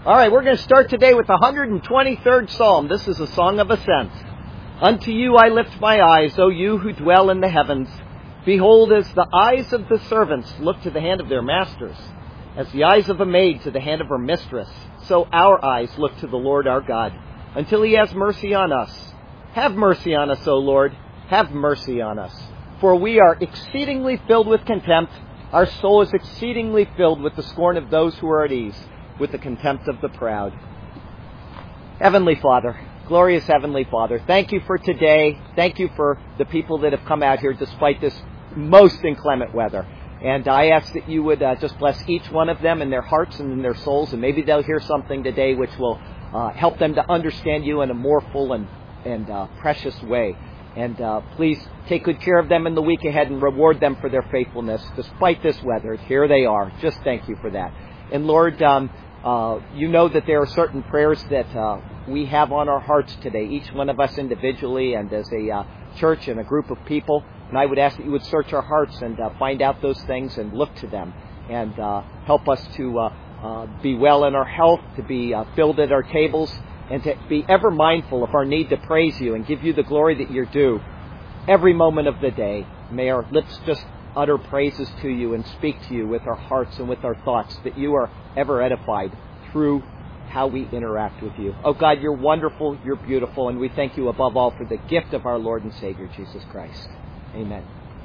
All right, we're going to start today with the 123rd Psalm. This is a song of ascent. Unto you I lift my eyes, O you who dwell in the heavens. Behold, as the eyes of the servants look to the hand of their masters, as the eyes of a maid to the hand of her mistress, so our eyes look to the Lord our God, until he has mercy on us. Have mercy on us, O Lord, have mercy on us. For we are exceedingly filled with contempt. Our soul is exceedingly filled with the scorn of those who are at ease, with the contempt of the proud. Heavenly Father, glorious Heavenly Father, thank you for today. Thank you for the people that have come out here despite this most inclement weather. And I ask that you would just bless each one of them in their hearts and in their souls, and maybe they'll hear something today which will help them to understand you in a more full and precious way. And please take good care of them in the week ahead and reward them for their faithfulness despite this weather. Here they are. Just thank you for that. And Lord, you know that there are certain prayers that we have on our hearts today, each one of us individually and as a church and a group of people. And I would ask that you would search our hearts and find out those things and look to them and help us to be well in our health, to be filled at our tables, and to be ever mindful of our need to praise you and give you the glory that you're due every moment of the day. May our lips just utter praises to you and speak to you with our hearts and with our thoughts, that you are ever edified through how we interact with you. Oh God, you're wonderful, you're beautiful, and we thank you above all for the gift of our Lord and Savior, Jesus Christ. Amen.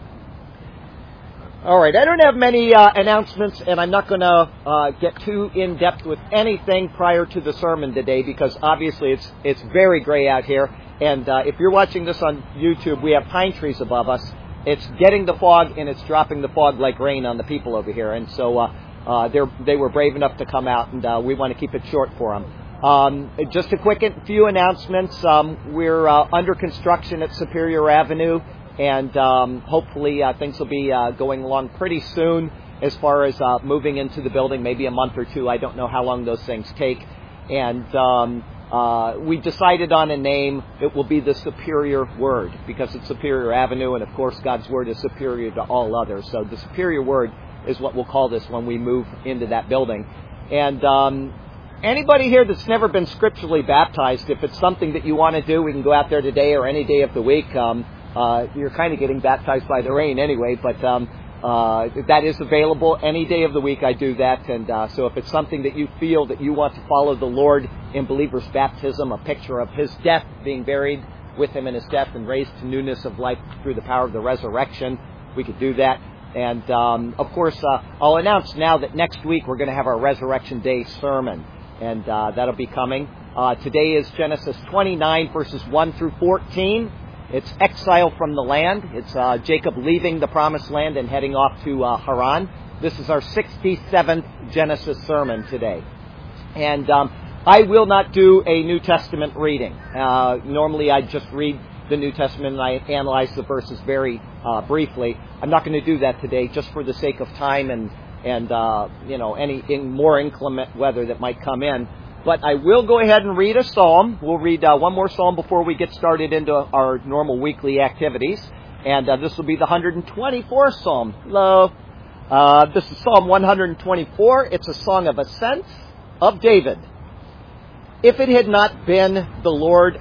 All right, I don't have many announcements, and I'm not going to get too in-depth with anything prior to the sermon today, because obviously it's very gray out here, and if you're watching this on YouTube, we have pine trees above us. It's getting the fog, and it's dropping the fog like rain on the people over here. And so they were brave enough to come out, and we want to keep it short for them. Just a quick few announcements. We're under construction at Superior Avenue, and hopefully things will be going along pretty soon as far as moving into the building, maybe a month or two. I don't know how long those things take. And we decided on a name. It will be the Superior Word, because it's Superior Avenue, and of course God's Word is superior to all others. So the Superior Word is what we'll call this when we move into that building. And anybody here that's never been scripturally baptized, if it's something that you want to do, we can go out there today or any day of the week. You're kind of getting baptized by the rain anyway, but that is available any day of the week. I do that, and so if it's something that you feel that you want to follow the Lord in believer's baptism, a picture of his death, being buried with him in his death and raised to newness of life through the power of the resurrection, we could do that. And of course, I'll announce now that next week we're going to have our Resurrection Day sermon, and that'll be coming. Today is Genesis 29, verses 1 through 14. It's exile from the land. It's Jacob leaving the promised land and heading off to Haran. This is our 67th Genesis sermon today. And I will not do a New Testament reading. Normally I just read the New Testament and I analyze the verses very briefly. I'm not going to do that today, just for the sake of time and any more inclement weather that might come in. But I will go ahead and read a psalm. We'll read one more psalm before we get started into our normal weekly activities. And this will be the 124th psalm. Hello. This is Psalm 124. It's a song of ascent of David. If it had not been the Lord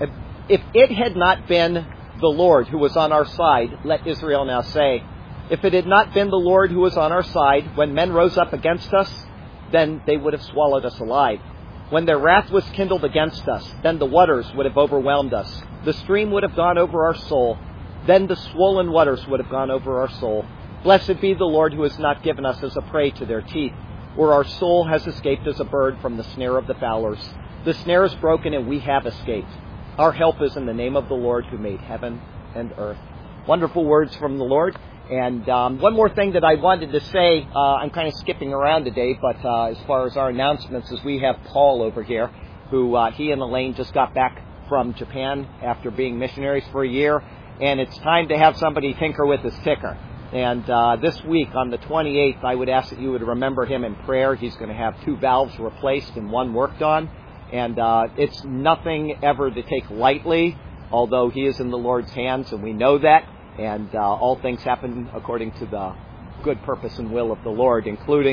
who was on our side, let Israel now say, if it had not been the Lord who was on our side, when men rose up against us, then they would have swallowed us alive. When their wrath was kindled against us, then the waters would have overwhelmed us. The stream would have gone over our soul. Then the swollen waters would have gone over our soul. Blessed be the Lord who has not given us as a prey to their teeth, or our soul has escaped as a bird from the snare of the fowlers. The snare is broken and we have escaped. Our help is in the name of the Lord who made heaven and earth. Wonderful words from the Lord. And one more thing that I wanted to say, I'm kind of skipping around today, but as far as our announcements, is we have Paul over here, who he and Elaine just got back from Japan after being missionaries for a year, and it's time to have somebody tinker with his ticker. And this week, on the 28th, I would ask that you would remember him in prayer. He's going to have 2 valves replaced and 1 worked on, and it's nothing ever to take lightly, although he is in the Lord's hands, and we know that. And all things happen according to the good purpose and will of the Lord, including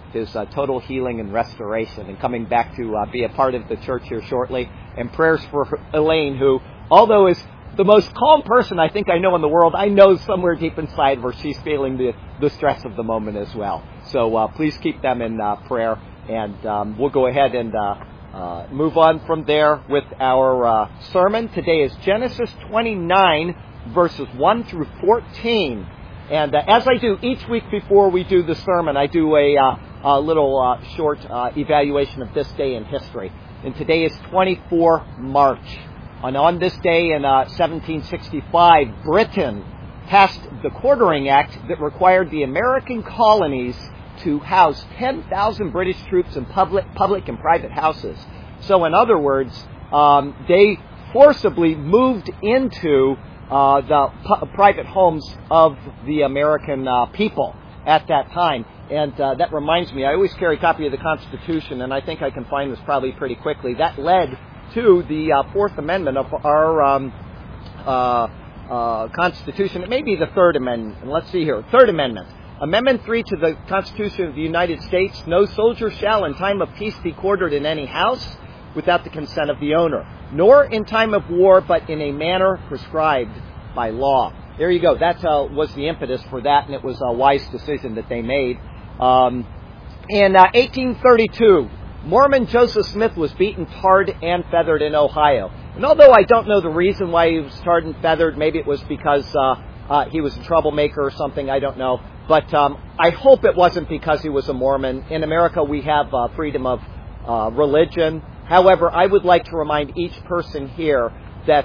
his total healing and restoration, and coming back to be a part of the church here shortly. And prayers for Elaine, who, although is the most calm person I think I know in the world, I know somewhere deep inside where she's feeling the stress of the moment as well. So please keep them in prayer, and we'll go ahead and move on from there with our sermon. Today is Genesis 29, verses 1 through 14. And as I do each week before we do the sermon, I do a little short evaluation of this day in history. And today is 24 March. And on this day in 1765, Britain passed the Quartering Act that required the American colonies to house 10,000 British troops in public and private houses. So in other words, they forcibly moved into the private homes of the American people at that time. And that reminds me, I always carry a copy of the Constitution, and I think I can find this probably pretty quickly. That led to the Fourth Amendment of our Constitution. It may be the Third Amendment. And let's see here. Third Amendment. Amendment 3 to the Constitution of the United States. No soldier shall in time of peace be quartered in any house without the consent of the owner, nor in time of war, but in a manner prescribed by law. There you go. That was the impetus for that, and it was a wise decision that they made. In 1832, Mormon Joseph Smith was beaten, tarred, and feathered in Ohio. And although I don't know the reason why he was tarred and feathered, maybe it was because he was a troublemaker or something, I don't know. But I hope it wasn't because he was a Mormon. In America, we have freedom of religion. However, I would like to remind each person here that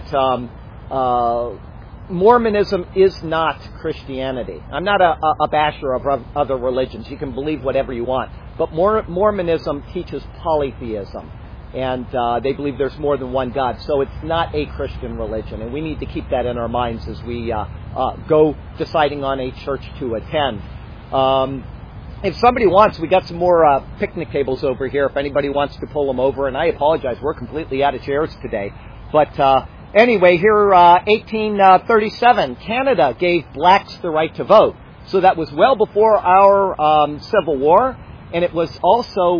Mormonism is not Christianity. I'm not a basher of other religions. You can believe whatever you want. But Mormonism teaches polytheism. And they believe there's more than one God. So it's not a Christian religion. And we need to keep that in our minds as we go deciding on a church to attend. If somebody wants, we got some more picnic tables over here. If anybody wants to pull them over. And I apologize, we're completely out of chairs today. But anyway, here 1837, Canada gave blacks the right to vote. So that was well before our Civil War. And it was also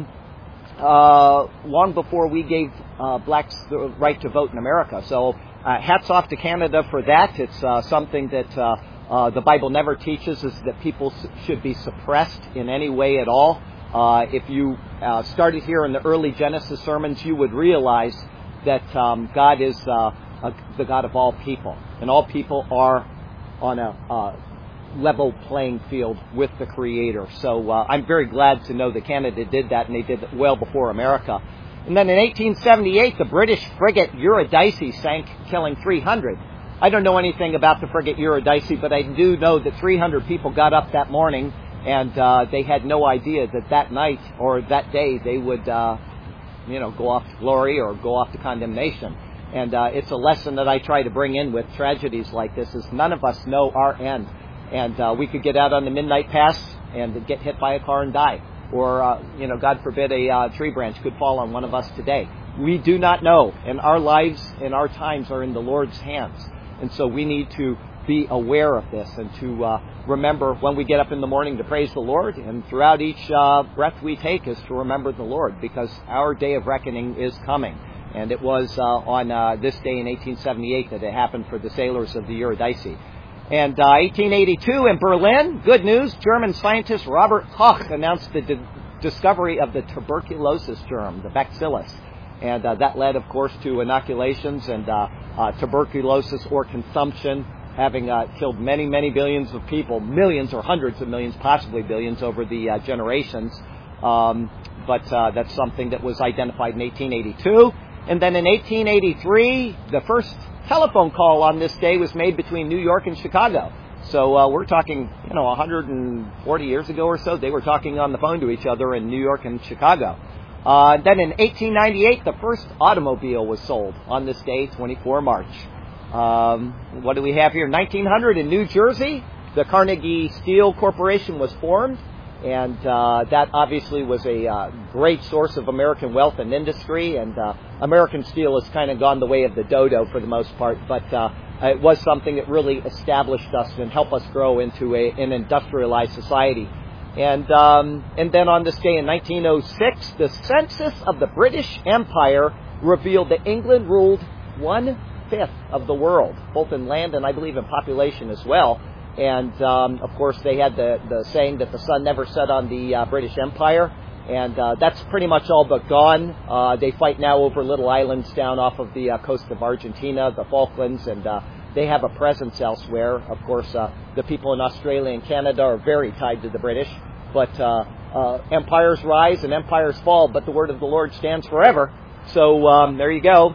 long before we gave blacks the right to vote in America. So hats off to Canada for that. It's something that the Bible never teaches, is that people should be suppressed in any way at all. If you started here in the early Genesis sermons, you would realize that God is the God of all people. And all people are on a level playing field with the Creator. So I'm very glad to know that Canada did that, and they did it well before America. And then in 1878, the British frigate Eurydice sank, killing 300. I don't know anything about the frigate Eurydice, but I do know that 300 people got up that morning, and they had no idea that that night or that day they would, go off to glory or go off to condemnation. And it's a lesson that I try to bring in with tragedies like this, is none of us know our end. And we could get out on the midnight pass and get hit by a car and die. Or, God forbid, a tree branch could fall on one of us today. We do not know. And our lives and our times are in the Lord's hands. And so we need to be aware of this and to remember when we get up in the morning to praise the Lord. And throughout each breath we take is to remember the Lord, because our day of reckoning is coming. And it was on this day in 1878 that it happened for the sailors of the Eurydice. And 1882 in Berlin, good news, German scientist Robert Koch announced the discovery of the tuberculosis germ, the bacillus. And that led, of course, to inoculations and tuberculosis or consumption, having killed many, many billions of people, millions or hundreds of millions, possibly billions over the generations. But that's something that was identified in 1882. And then in 1883, the first telephone call on this day was made between New York and Chicago. So we're talking, 140 years ago or so, they were talking on the phone to each other in New York and Chicago. Then in 1898, the first automobile was sold on this day, 24 March. What do we have here? 1900 in New Jersey, the Carnegie Steel Corporation was formed. And that obviously was a great source of American wealth and industry. And American steel has kind of gone the way of the dodo for the most part. But it was something that really established us and helped us grow into an industrialized society. And then on this day in 1906, the census of the British Empire revealed that England ruled 1/5 of the world, both in land and I believe in population as well. And of course, they had the saying that the sun never set on the British Empire. And that's pretty much all but gone. They fight now over little islands down off of the coast of Argentina, the Falklands, and they have a presence elsewhere. Of course, the people in Australia and Canada are very tied to the British. But empires rise and empires fall, but the word of the Lord stands forever. So there you go.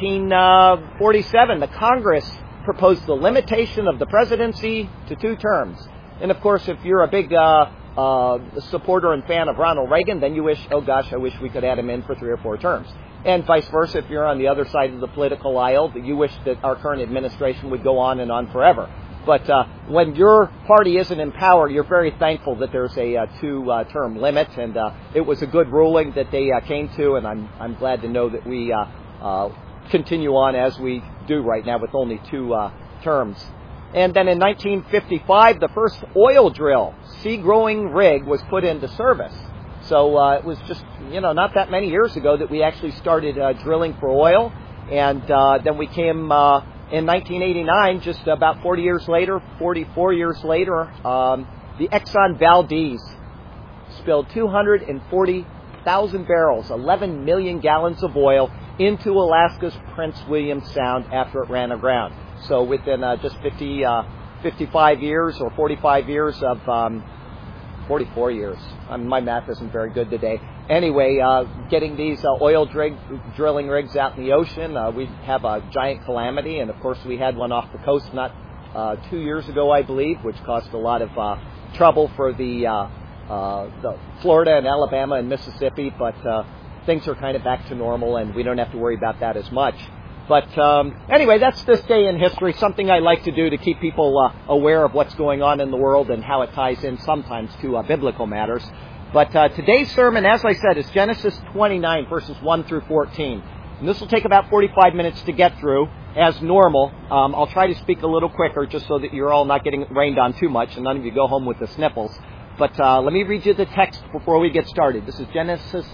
1947, the Congress proposed the limitation of the presidency to 2 terms. And of course, if you're a big supporter and fan of Ronald Reagan, then you wish, oh gosh, I wish we could add him in for 3 or 4 terms. And vice versa, if you're on the other side of the political aisle, that you wish that our current administration would go on and on forever. But when your party isn't in power, you're very thankful that there's a 2-term limit, and it was a good ruling that they came to, and I'm glad to know that we continue on as we do right now with only 2 terms. And then in 1955, the first oil drill, sea-growing rig, was put into service. So it was just, not that many years ago that we actually started drilling for oil. And then we came in 1989, just about 44 years later, the Exxon Valdez spilled 240,000 barrels, 11 million gallons of oil into Alaska's Prince William Sound after it ran aground. So within just 55 years or 45 years of 44 years. My math isn't very good today. Anyway, getting these oil drilling rigs out in the ocean, we have a giant calamity, and of course we had one off the coast not 2 years ago, I believe, which caused a lot of trouble for the Florida and Alabama and Mississippi, but things are kind of back to normal, and we don't have to worry about that as much. But anyway, that's this day in history, something I like to do to keep people aware of what's going on in the world and how it ties in sometimes to biblical matters. But today's sermon, as I said, is Genesis 29, verses 1 through 14. And this will take about 45 minutes to get through, as normal. I'll try to speak a little quicker just so that you're all not getting rained on too much and none of you go home with the sniffles. But let me read you the text before we get started. This is Genesis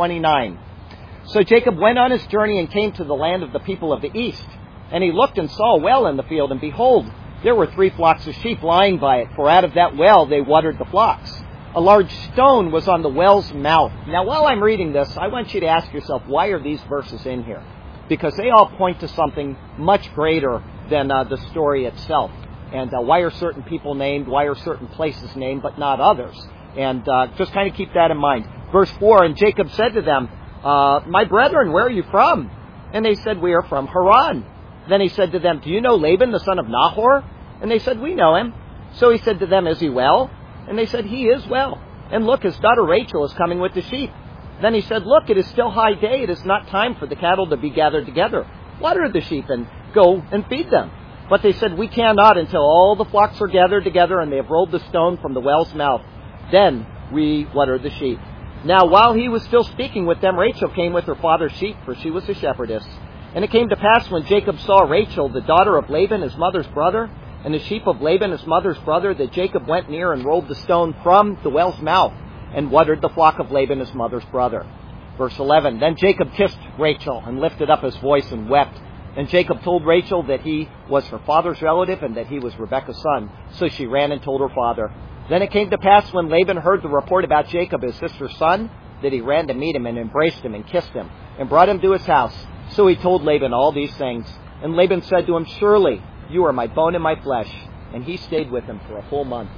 29. So Jacob went on his journey and came to the land of the people of the east. And he looked and saw a well in the field, and behold, there were 3 flocks of sheep lying by it, for out of that well they watered the flocks. A large stone was on the well's mouth. Now, while I'm reading this, I want you to ask yourself, why are these verses in here? Because they all point to something much greater than the story itself. And why are certain people named? Why are certain places named, but not others? And just kind of keep that in mind. Verse 4, and Jacob said to them, my brethren, where are you from? And they said, we are from Haran. Then he said to them, do you know Laban, the son of Nahor? And they said, we know him. So he said to them, is he well? And they said, he is well. And look, his daughter Rachel is coming with the sheep. Then he said, look, it is still high day. It is not time for the cattle to be gathered together. Water the sheep and go and feed them. But they said, we cannot until all the flocks are gathered together and they have rolled the stone from the well's mouth. Then we water the sheep. Now, while he was still speaking with them, Rachel came with her father's sheep, for she was a shepherdess. And it came to pass when Jacob saw Rachel, the daughter of Laban, his mother's brother, and the sheep of Laban, his mother's brother, that Jacob went near and rolled the stone from the well's mouth and watered the flock of Laban, his mother's brother. Verse 11, then Jacob kissed Rachel and lifted up his voice and wept. And Jacob told Rachel that he was her father's relative and that he was Rebekah's son. So she ran and told her father. Then it came to pass when Laban heard the report about Jacob, his sister's son, that he ran to meet him and embraced him and kissed him and brought him to his house. So he told Laban all these things. And Laban said to him, surely you are my bone and my flesh. And he stayed with him for a full month.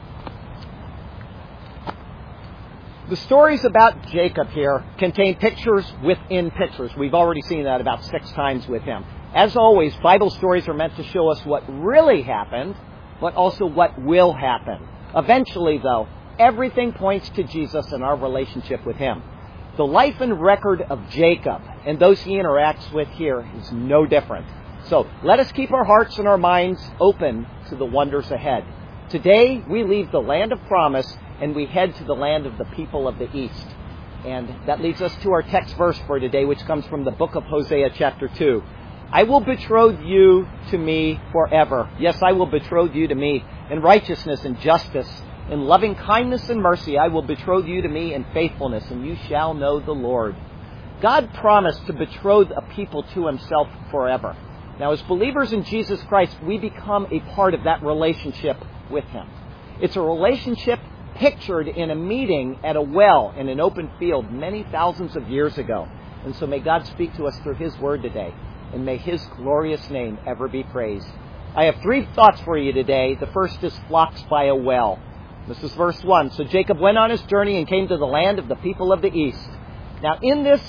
The stories about Jacob here contain pictures within pictures. We've already seen that about 6 times with him. As always, Bible stories are meant to show us what really happened, but also what will happen. Eventually, though, everything points to Jesus and our relationship with him. The life and record of Jacob and those he interacts with here is no different. So let us keep our hearts and our minds open to the wonders ahead. Today, we leave the land of promise and we head to the land of the people of the East. And that leads us to our text verse for today, which comes from the book of Hosea chapter 2. I will betroth you to me forever. Yes, I will betroth you to me in righteousness and justice. In loving kindness and mercy I will betroth you to me in faithfulness, and you shall know the Lord. God promised to betroth a people to himself forever. Now, as believers in Jesus Christ, we become a part of that relationship with him. It's a relationship pictured in a meeting at a well in an open field many thousands of years ago. And so may God speak to us through his word today, and may his glorious name ever be praised. I have 3 thoughts for you today. The first is flocks by a well. This is verse 1. So Jacob went on his journey and came to the land of the people of the east. Now, in this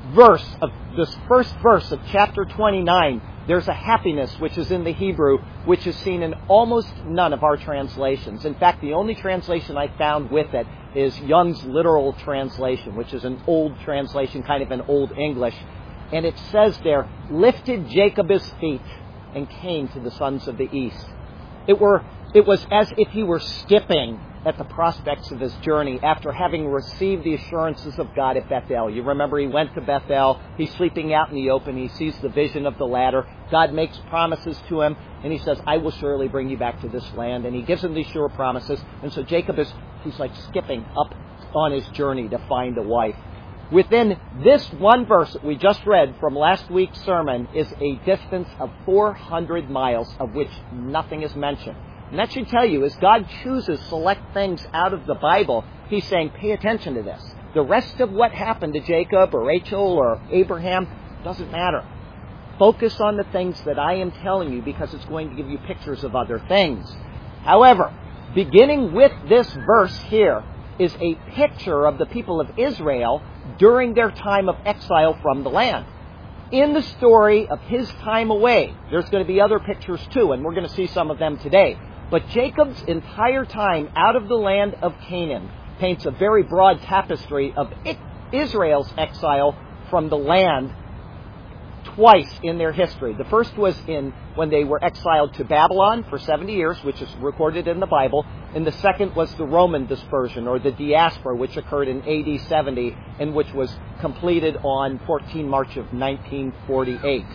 first verse of chapter 29, there's a happiness which is in the Hebrew, which is seen in almost none of our translations. In fact, the only translation I found with it is Young's Literal Translation, which is an old translation, kind of an Old English. And it says there, lifted Jacob his feet and came to the sons of the east. It was as if he were skipping at the prospects of his journey after having received the assurances of God at Bethel. You remember he went to Bethel. He's sleeping out in the open. He sees the vision of the ladder. God makes promises to him, and he says, I will surely bring you back to this land. And he gives him these sure promises. And so Jacob he's like skipping up on his journey to find a wife. Within this one verse that we just read from last week's sermon is a distance of 400 miles, of which nothing is mentioned. And that should tell you, as God chooses select things out of the Bible, he's saying, pay attention to this. The rest of what happened to Jacob or Rachel or Abraham doesn't matter. Focus on the things that I am telling you, because it's going to give you pictures of other things. However, beginning with this verse here is a picture of the people of Israel during their time of exile from the land. In the story of his time away, there's going to be other pictures too, and we're going to see some of them today. But Jacob's entire time out of the land of Canaan paints a very broad tapestry of Israel's exile from the land twice in their history. The first was when they were exiled to Babylon for 70 years, which is recorded in the Bible. And the second was the Roman dispersion, or the diaspora, which occurred in AD 70 and which was completed on 14 March of 1948.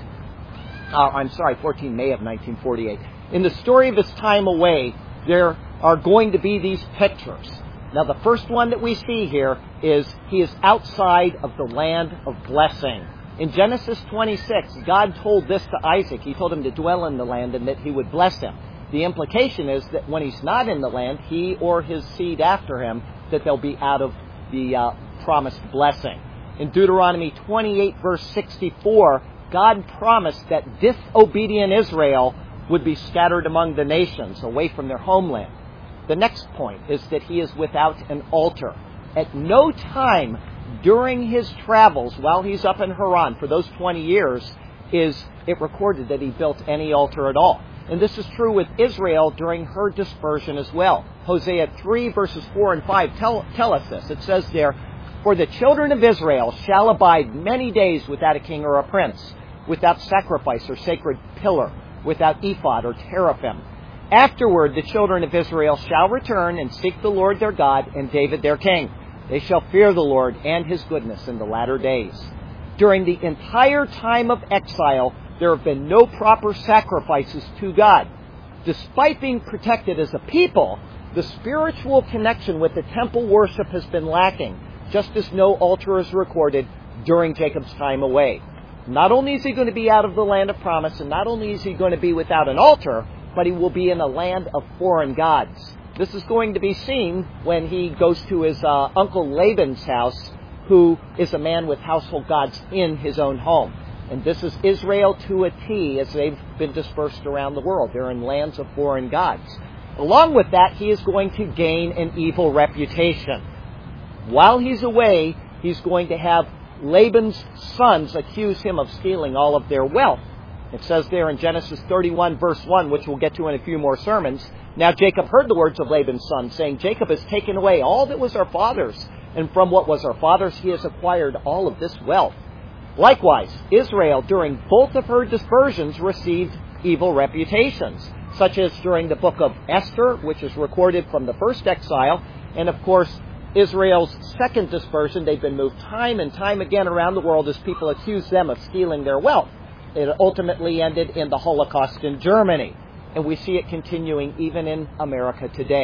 14 May of 1948. In the story of his time away, there are going to be these pictures. Now, the first one that we see here is he is outside of the land of blessing. In Genesis 26, God told this to Isaac. He told him to dwell in the land and that he would bless him. The implication is that when he's not in the land, he or his seed after him, that they'll be out of the promised blessing. In Deuteronomy 28, verse 64, God promised that disobedient Israel would be scattered among the nations, away from their homeland. The next point is that he is without an altar. At no time during his travels, while he's up in Haran for those 20 years, is it recorded that he built any altar at all. And this is true with Israel during her dispersion as well. Hosea 3, verses 4 and 5 tell us this. It says there, for the children of Israel shall abide many days without a king or a prince, without sacrifice or sacred pillar, without ephod or teraphim. Afterward the children of Israel shall return and seek the Lord their God and David their king. They shall fear the Lord and his goodness in the latter days. During the entire time of exile, there have been no proper sacrifices to God. Despite being protected as a people, the spiritual connection with the temple worship has been lacking, just as no altar is recorded during Jacob's time away. Not only is he going to be out of the land of promise, and not only is he going to be without an altar, but he will be in a land of foreign gods. This is going to be seen when he goes to his uncle Laban's house, who is a man with household gods in his own home. And this is Israel to a T, as they've been dispersed around the world. They're in lands of foreign gods. Along with that, he is going to gain an evil reputation. While he's away, he's going to have Laban's sons accuse him of stealing all of their wealth. It says there in Genesis 31, verse 1, which we'll get to in a few more sermons, now Jacob heard the words of Laban's son, saying, Jacob has taken away all that was our father's, and from what was our father's he has acquired all of this wealth. Likewise, Israel, during both of her dispersions, received evil reputations, such as during the book of Esther, which is recorded from the first exile, and of course, Israel's second dispersion. They've been moved time and time again around the world as people accused them of stealing their wealth. It ultimately ended in the Holocaust in Germany, and we see it continuing even in America today.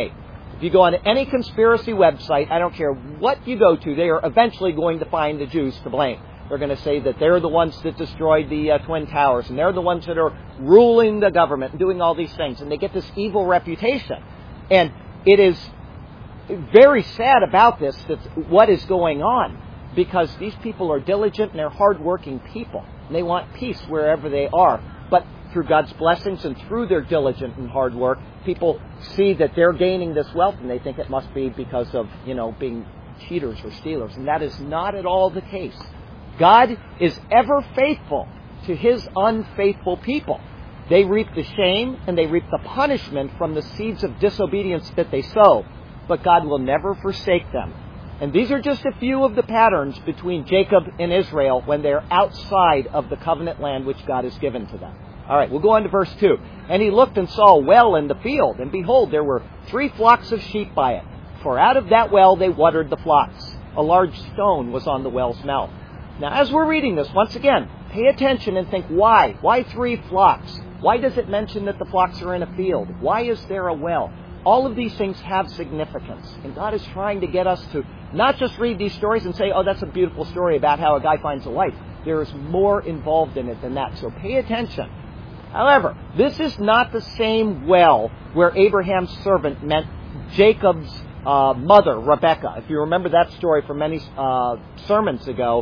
If you go on any conspiracy website, I don't care what you go to, they are eventually going to find the Jews to blame. They're going to say that they're the ones that destroyed the Twin Towers, and they're the ones that are ruling the government and doing all these things. And they get this evil reputation. And it is very sad about this, that what is going on, because these people are diligent and they're hardworking people. And they want peace wherever they are. But through God's blessings and through their diligent and hard work, people see that they're gaining this wealth and they think it must be because of, being cheaters or stealers. And that is not at all the case. God is ever faithful to His unfaithful people. They reap the shame and they reap the punishment from the seeds of disobedience that they sow. But God will never forsake them. And these are just a few of the patterns between Jacob and Israel when they're outside of the covenant land which God has given to them. All right, we'll go on to verse 2. And he looked and saw a well in the field, and behold, there were 3 flocks of sheep by it. For out of that well they watered the flocks. A large stone was on the well's mouth. Now, as we're reading this, once again, pay attention and think, why? Why 3 flocks? Why does it mention that the flocks are in a field? Why is there a well? All of these things have significance. And God is trying to get us to not just read these stories and say, oh, that's a beautiful story about how a guy finds a wife. There is more involved in it than that. So pay attention. However, this is not the same well where Abraham's servant met Jacob's mother, Rebekah. If you remember that story from many sermons ago,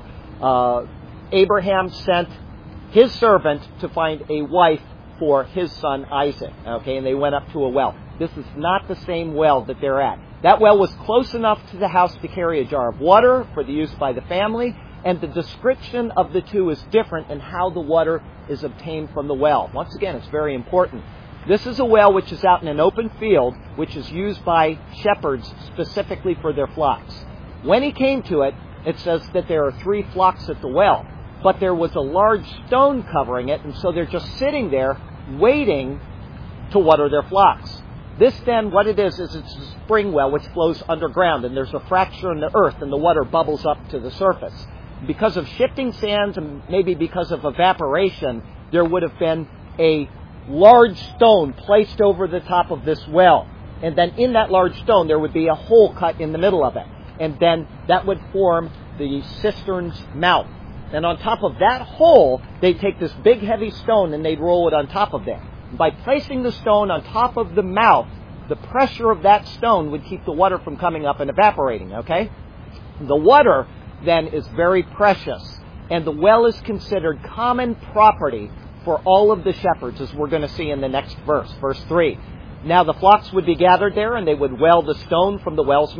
Abraham sent his servant to find a wife for his son Isaac. Okay, and they went up to a well. This is not the same well that they're at. That well was close enough to the house to carry a jar of water for the use by the family, and the description of the two is different in how the water is obtained from the well. Once again, it's very important. This is a well which is out in an open field, which is used by shepherds specifically for their flocks. When he came to it, it says that there are 3 flocks at the well, but there was a large stone covering it, and so they're just sitting there waiting to water their flocks. This then, what it is it's a spring well which flows underground, and there's a fracture in the earth, and the water bubbles up to the surface. Because of shifting sands and maybe because of evaporation, there would have been a large stone placed over the top of this well. And then in that large stone, there would be a hole cut in the middle of it. And then that would form the cistern's mouth. And on top of that hole, they'd take this big heavy stone and they'd roll it on top of there. By placing the stone on top of the mouth, the pressure of that stone would keep the water from coming up and evaporating, okay? The water then is very precious, and the well is considered common property for all of the shepherds, as we're going to see in the next verse, verse 3. Now the flocks would be gathered there, and they would roll the stone from the well's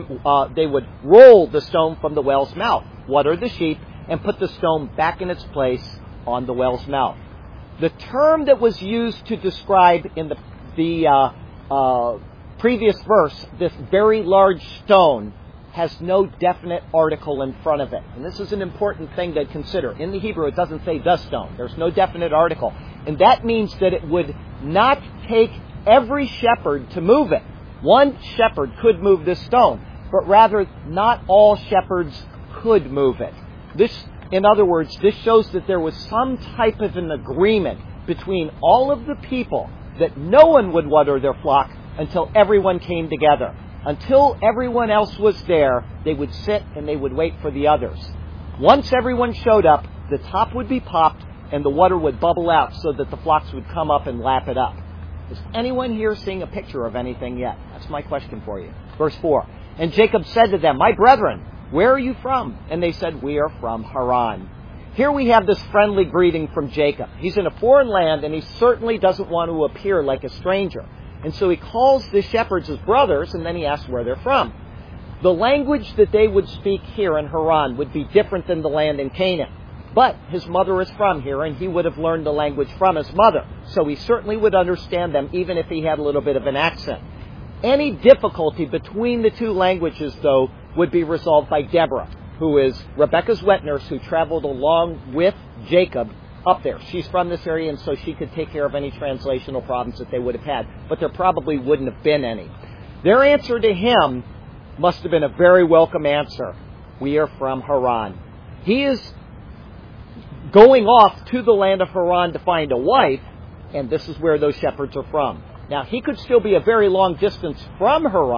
mouth, water the sheep, and put the stone back in its place on the well's mouth. The term that was used to describe in the previous verse, this very large stone, has no definite article in front of it. And this is an important thing to consider. In the Hebrew, it doesn't say the stone. There's no definite article. And that means that it would not take every shepherd to move it. One shepherd could move this stone, but rather not all shepherds could move it. In other words, this shows that there was some type of an agreement between all of the people that no one would water their flock until everyone came together. Until everyone else was there, they would sit and they would wait for the others. Once everyone showed up, the top would be popped and the water would bubble out so that the flocks would come up and lap it up. Is anyone here seeing a picture of anything yet? That's my question for you. Verse 4. And Jacob said to them, "My brethren, where are you from?" And they said, "We are from Haran." Here we have this friendly greeting from Jacob. He's in a foreign land and he certainly doesn't want to appear like a stranger. And so he calls the shepherds his brothers, and then he asks where they're from. The language that they would speak here in Haran would be different than the land in Canaan. But his mother is from here, and he would have learned the language from his mother. So he certainly would understand them, even if he had a little bit of an accent. Any difficulty between the two languages, though, would be resolved by Deborah, who is Rebekah's wet nurse, who traveled along with Jacob up there. She's from this area, and so she could take care of any translational problems that they would have had. But there probably wouldn't have been any. Their answer to him must have been a very welcome answer. We are from Haran. He is going off to the land of Haran to find a wife, and this is where those shepherds are from. Now, he could still be a very long distance from Haran,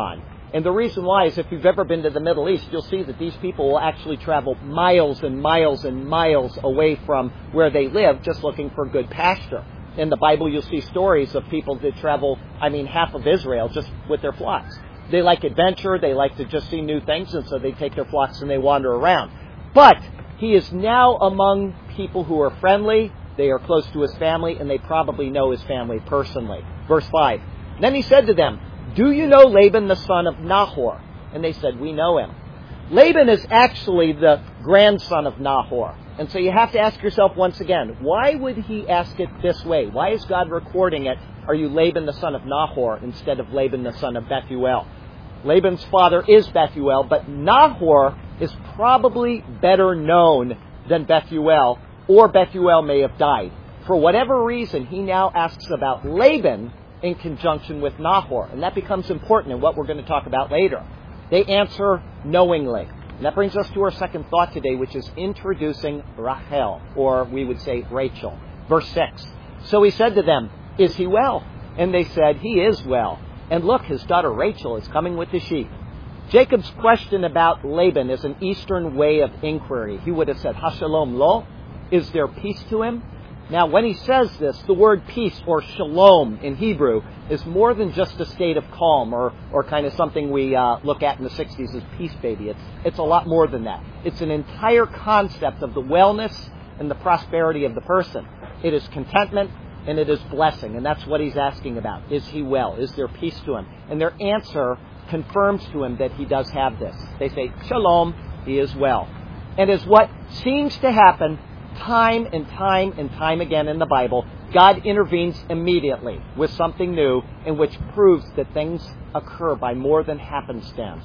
And the reason why is if you've ever been to the Middle East, you'll see that these people will actually travel miles and miles and miles away from where they live just looking for good pasture. In the Bible, you'll see stories of people that travel, half of Israel just with their flocks. They like adventure, they like to just see new things, and so they take their flocks and they wander around. But he is now among people who are friendly, they are close to his family, and they probably know his family personally. Verse 5, then he said to them, do you know Laban the son of Nahor? And they said, we know him. Laban is actually the grandson of Nahor. And so you have to ask yourself once again, why would he ask it this way? Why is God recording it, are you Laban the son of Nahor, instead of Laban the son of Bethuel? Laban's father is Bethuel, but Nahor is probably better known than Bethuel, or Bethuel may have died. For whatever reason, he now asks about Laban in conjunction with Nahor, and that becomes important in what we're going to talk about later. They answer knowingly. And that brings us to our second thought today, which is introducing Rachel, or we would say Rachel. Verse 6, so he said to them, is he well? And they said, he is well. And look, his daughter Rachel is coming with the sheep. Jacob's question about Laban is an Eastern way of inquiry. He would have said, Hashalom lo? Is there peace to him? Now, when he says this, the word peace, or shalom in Hebrew, is more than just a state of calm, or kind of something we look at in the 60s as peace baby. It's a lot more than that. It's an entire concept of the wellness and the prosperity of the person. It is contentment, and it is blessing, and that's what he's asking about. Is he well? Is there peace to him? And their answer confirms to him that he does have this. They say, Shalom, he is well. And as what seems to happen time and time and time again in the Bible, God intervenes immediately with something new, in which proves that things occur by more than happenstance.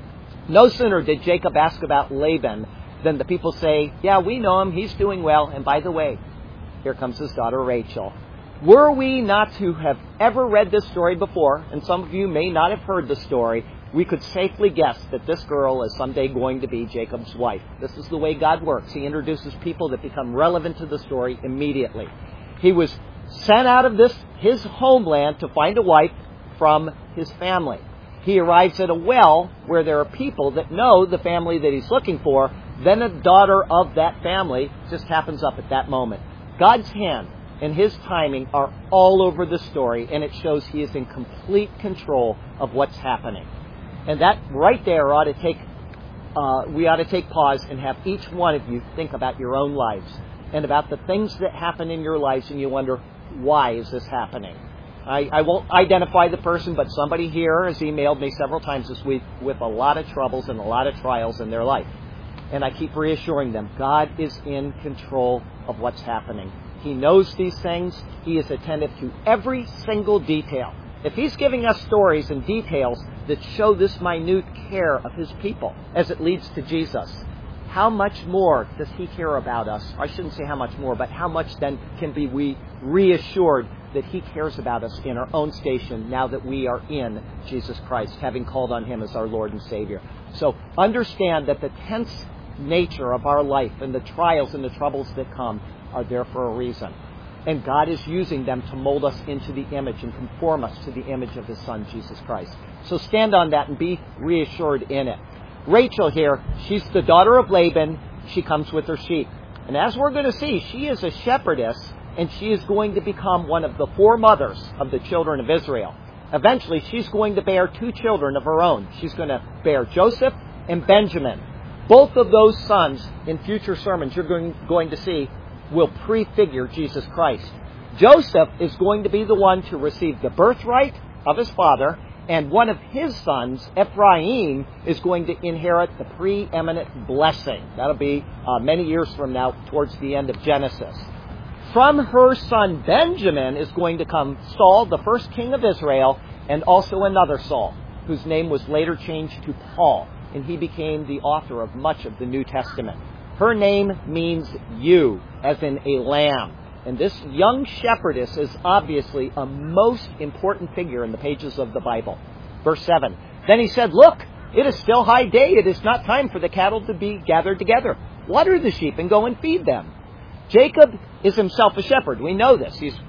No sooner did Jacob ask about Laban than the people say, yeah, we know him, he's doing well, and by the way, here comes his daughter Rachel. Were we not to have ever read this story before, and some of you may not have heard the story, we could safely guess that this girl is someday going to be Jacob's wife. This is the way God works. He introduces people that become relevant to the story immediately. He was sent out of his homeland to find a wife from his family. He arrives at a well where there are people that know the family that he's looking for. Then a daughter of that family just happens up at that moment. God's hand and his timing are all over the story, and it shows he is in complete control of what's happening. And that right there ought to we ought to take pause and have each one of you think about your own lives and about the things that happen in your lives, and you wonder, why is this happening? I won't identify the person, but somebody here has emailed me several times this week with a lot of troubles and a lot of trials in their life. And I keep reassuring them, God is in control of what's happening. He knows these things. He is attentive to every single detail. If he's giving us stories and details that show this minute care of his people as it leads to Jesus, how much more does he care about us? I shouldn't say how much more, but how much then can we reassured that he cares about us in our own station now that we are in Jesus Christ, having called on him as our Lord and Savior. So understand that the tense nature of our life and the trials and the troubles that come are there for a reason. And God is using them to mold us into the image and conform us to the image of his Son, Jesus Christ. So stand on that and be reassured in it. Rachel here, she's the daughter of Laban. She comes with her sheep. And as we're going to see, she is a shepherdess, and she is going to become one of the four mothers of the children of Israel. Eventually, she's going to bear two children of her own. She's going to bear Joseph and Benjamin. Both of those sons, in future sermons you're going to see, will prefigure Jesus Christ. Joseph is going to be the one to receive the birthright of his father, and one of his sons, Ephraim, is going to inherit the preeminent blessing. That'll be many years from now, towards the end of Genesis. From her son Benjamin is going to come Saul, the first king of Israel, and also another Saul, whose name was later changed to Paul, and he became the author of much of the New Testament. Her name means ewe, as in a lamb. And this young shepherdess is obviously a most important figure in the pages of the Bible. Verse 7, then he said, look, it is still high day. It is not time for the cattle to be gathered together. Water the sheep and go and feed them. Jacob is himself a shepherd. We know this. He's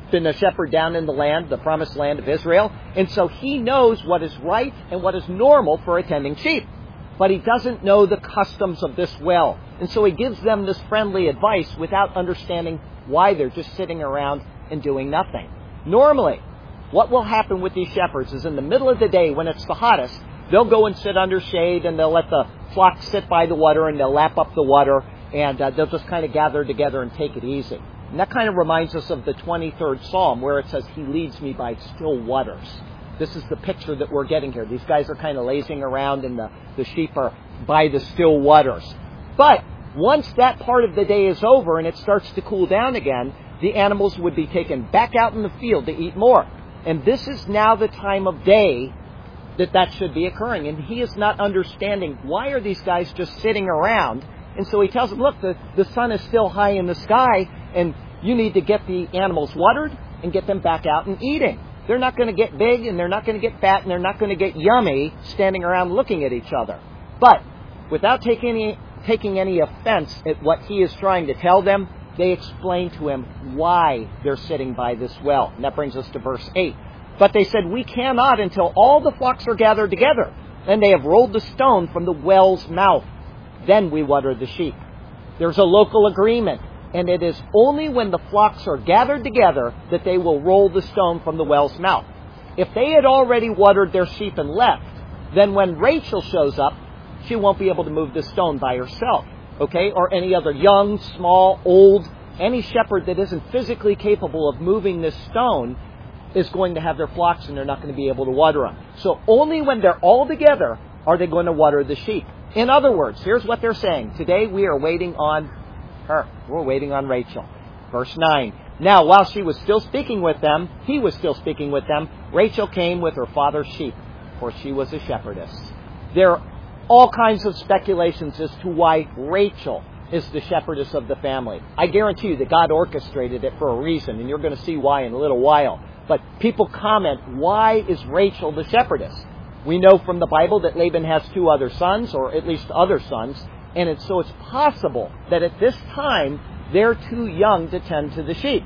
been a shepherd down in the land, the promised land of Israel. And so he knows what is right and what is normal for attending sheep. But he doesn't know the customs of this well. And so he gives them this friendly advice without understanding why they're just sitting around and doing nothing. Normally, what will happen with these shepherds is in the middle of the day when it's the hottest, they'll go and sit under shade and they'll let the flock sit by the water and they'll lap up the water and they'll just kind of gather together and take it easy. And that kind of reminds us of the 23rd Psalm where it says, He leads me by still waters. This is the picture that we're getting here. These guys are kind of lazing around and the sheep are by the still waters. But once that part of the day is over and it starts to cool down again, the animals would be taken back out in the field to eat more. And this is now the time of day that should be occurring. And he is not understanding why are these guys just sitting around. And so he tells them, look, the sun is still high in the sky and you need to get the animals watered and get them back out and eating. They're not going to get big and they're not going to get fat and they're not going to get yummy standing around looking at each other. But without taking any offense at what he is trying to tell them, they explain to him why they're sitting by this well. And that brings us to verse 8. But they said, we cannot until all the flocks are gathered together, and they have rolled the stone from the well's mouth. Then we water the sheep. There's a local agreement, and it is only when the flocks are gathered together that they will roll the stone from the well's mouth. If they had already watered their sheep and left, then when Rachel shows up, she won't be able to move the stone by herself. Okay, or any other young, small, old, any shepherd that isn't physically capable of moving this stone is going to have their flocks and they're not going to be able to water them. So only when they're all together are they going to water the sheep. In other words, here's what they're saying. Today we are waiting on her. We're waiting on Rachel. Verse 9. Now while she was still speaking with them, he was still speaking with them, Rachel came with her father's sheep, for she was a shepherdess. There all kinds of speculations as to why Rachel is the shepherdess of the family. I guarantee you that God orchestrated it for a reason, and you're going to see why in a little while. But people comment, why is Rachel the shepherdess? We know from the Bible that Laban has 2 other sons, or at least other sons, and so it's possible that at this time they're too young to tend to the sheep.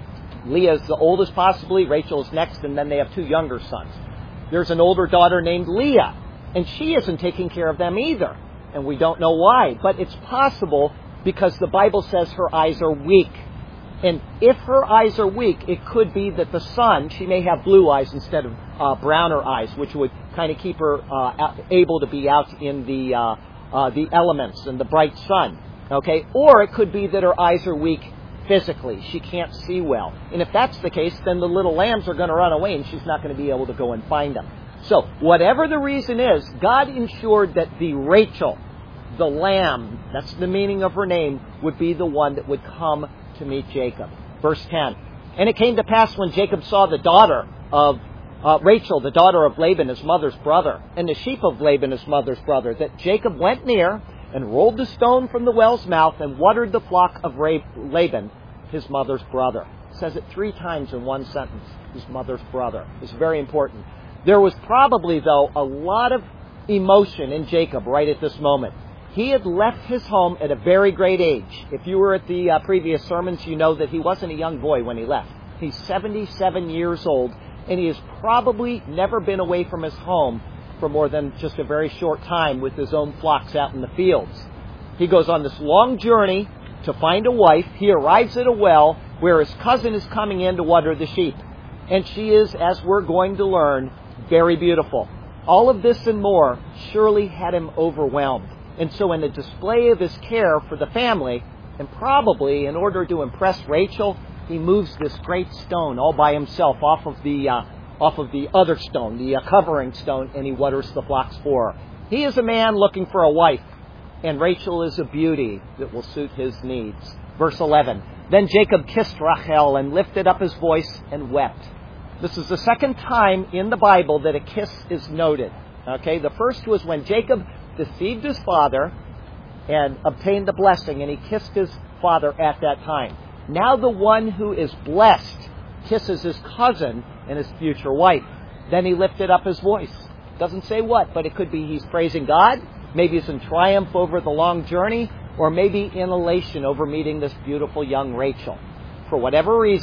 Leah is the oldest possibly, Rachel is next, and then they have 2 younger sons. There's an older daughter named Leah, and she isn't taking care of them either. And we don't know why. But it's possible because the Bible says her eyes are weak. And if her eyes are weak, it could be that the sun, she may have blue eyes instead of browner eyes, which would kind of keep her able to be out in the elements and the bright sun. Okay? Or it could be that her eyes are weak physically. She can't see well. And if that's the case, then the little lambs are going to run away and she's not going to be able to go and find them. So, whatever the reason is, God ensured that the Rachel, the lamb, that's the meaning of her name, would be the one that would come to meet Jacob. Verse 10. And it came to pass when Jacob saw the daughter of Rachel, the daughter of Laban, his mother's brother, and the sheep of Laban, his mother's brother, that Jacob went near and rolled the stone from the well's mouth and watered the flock of Laban, his mother's brother. It says it 3 times in one sentence, his mother's brother. It's very important. There was probably, though, a lot of emotion in Jacob right at this moment. He had left his home at a very great age. If you were at the previous sermons, you know that he wasn't a young boy when he left. He's 77 years old, and he has probably never been away from his home for more than just a very short time with his own flocks out in the fields. He goes on this long journey to find a wife. He arrives at a well where his cousin is coming in to water the sheep. And she is, as we're going to learn, very beautiful. All of this and more surely had him overwhelmed. And so in the display of his care for the family, and probably in order to impress Rachel, he moves this great stone all by himself off of the other stone, the covering stone, and he waters the flocks for her. He is a man looking for a wife, and Rachel is a beauty that will suit his needs. Verse 11. Then Jacob kissed Rachel and lifted up his voice and wept. This is the second time in the Bible that a kiss is noted. Okay, the first was when Jacob deceived his father and obtained the blessing, and he kissed his father at that time. Now the one who is blessed kisses his cousin and his future wife. Then he lifted up his voice. Doesn't say what, but it could be he's praising God. Maybe it's in triumph over the long journey, or maybe in elation over meeting this beautiful young Rachel. For whatever reason,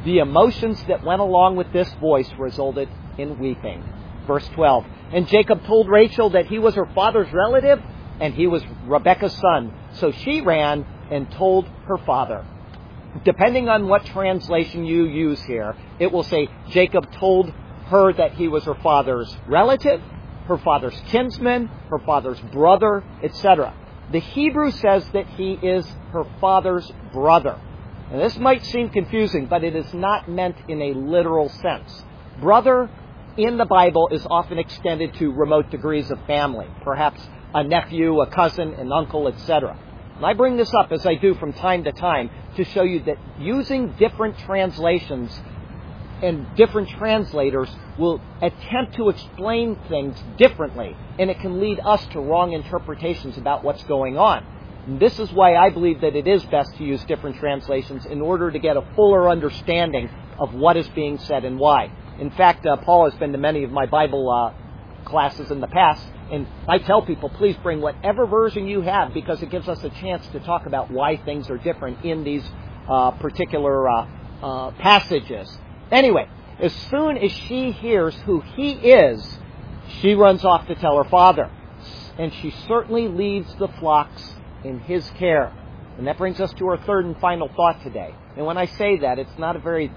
The emotions that went along with this voice resulted in weeping. Verse 12. And Jacob told Rachel that he was her father's relative, and he was Rebekah's son. So she ran and told her father. Depending on what translation you use here, it will say Jacob told her that he was her father's relative, her father's kinsman, her father's brother, etc. The Hebrew says that he is her father's brother. And this might seem confusing, but it is not meant in a literal sense. Brother in the Bible is often extended to remote degrees of family, perhaps a nephew, a cousin, an uncle, etc. And I bring this up, as I do from time to time, to show you that using different translations and different translators will attempt to explain things differently, and it can lead us to wrong interpretations about what's going on. And this is why I believe that it is best to use different translations in order to get a fuller understanding of what is being said and why. In fact, Paul has been to many of my Bible classes in the past, and I tell people, please bring whatever version you have, because it gives us a chance to talk about why things are different in these particular passages. Anyway, as soon as she hears who he is, she runs off to tell her father. And she certainly leaves the flocks in his care. And that brings us to our third and final thought today. And when I say that, it's not a very